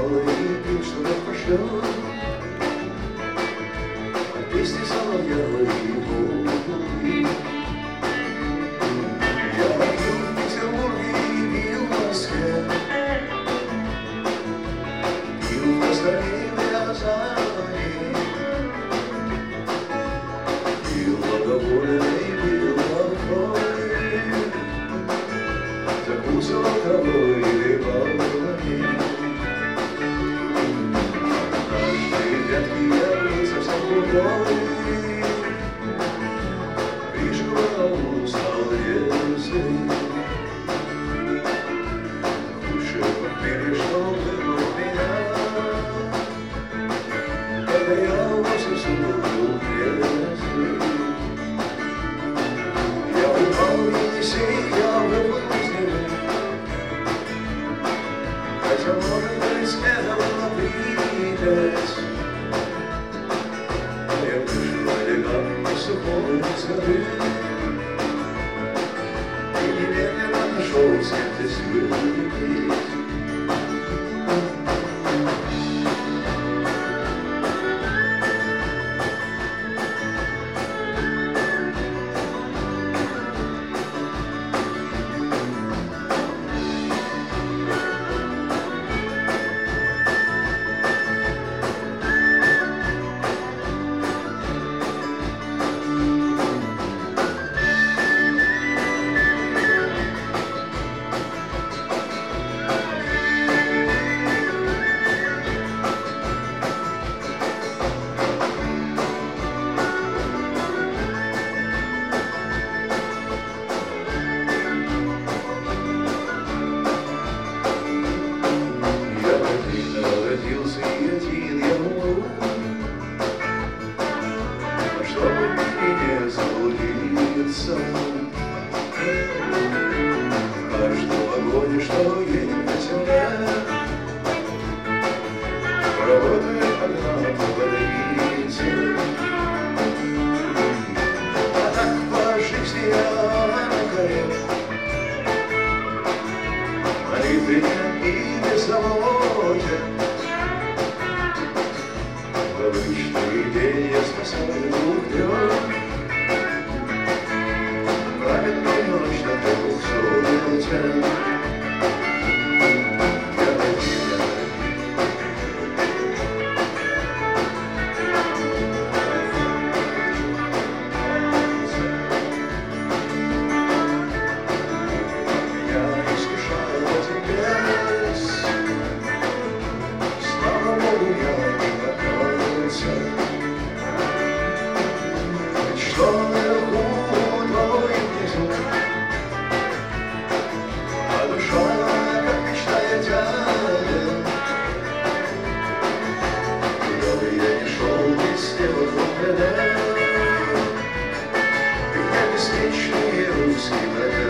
бокалы и пил, что Бог пошлет. От песни соловья и волны. Я пил в Петербурге и пил в Москве, пил в Москве в Рязани, пил благовольный, пил алкоголь, закусывал травой и баллами. Каждой ветки я был совсем другой, приживал, стал резкой. Лучше похмелье, что было у меня, когда я вовсе был трезвый. Я упал в Енисей, я выплыл из него, хотя, может быть, это было припять. Я вышел элегантно сухой с горы и немедленно нашел с кем-то силы выпить. Родился и один я умру, а чтобы не заблудиться в каждом вагоне, что едет по земле, работает одна водовица. А так по жизни я на коре, молитвенен и беззаботен. В обычный день я спасаю двух-трех, праведную ночь на 200 лет. Я искушаю потеплец, слава Богу, я не покорился. Ведь что наверху, то и внизу, а душа, как мечтает дядя. Куда бы я ни шел, везде вокруг меня, ведь я беспечный русский бродяга.